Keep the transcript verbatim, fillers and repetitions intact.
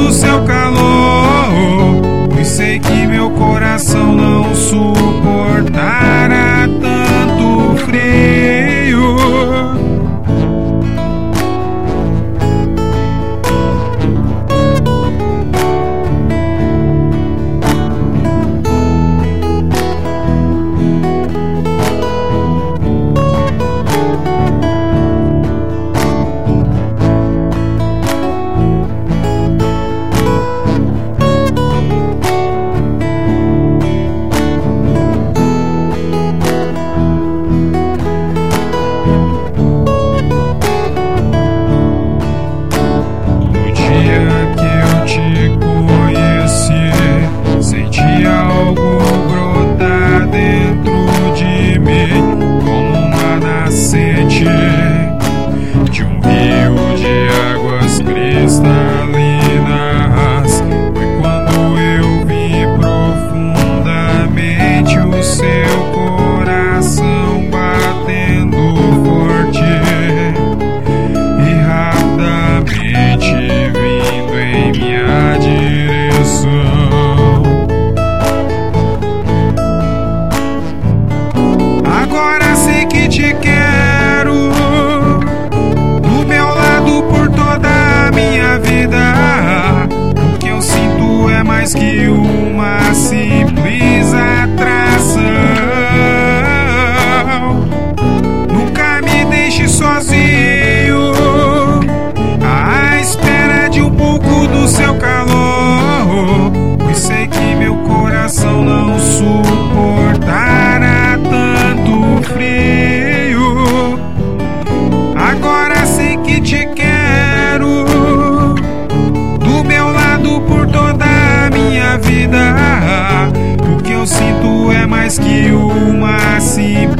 do seu calor, pois sei que meu coração não suportará tanto frio. De um rio de águas cristalinas, foi quando eu vi profundamente o seu coração batendo forte e rapidamente vindo em minha direção. Agora sei que te quero do meu lado por toda a minha vida. O que eu sinto é mais que uma simples atração. Nunca me deixe sozinho à espera de um pouco do seu calor, pois sei que meu coração não suportará tanto frio. Agora sei que te quero do meu lado por toda a minha vida. O que eu sinto é mais que uma simples